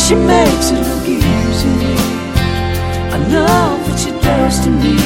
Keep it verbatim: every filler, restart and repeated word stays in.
she makes it look easy. I love what she does to me.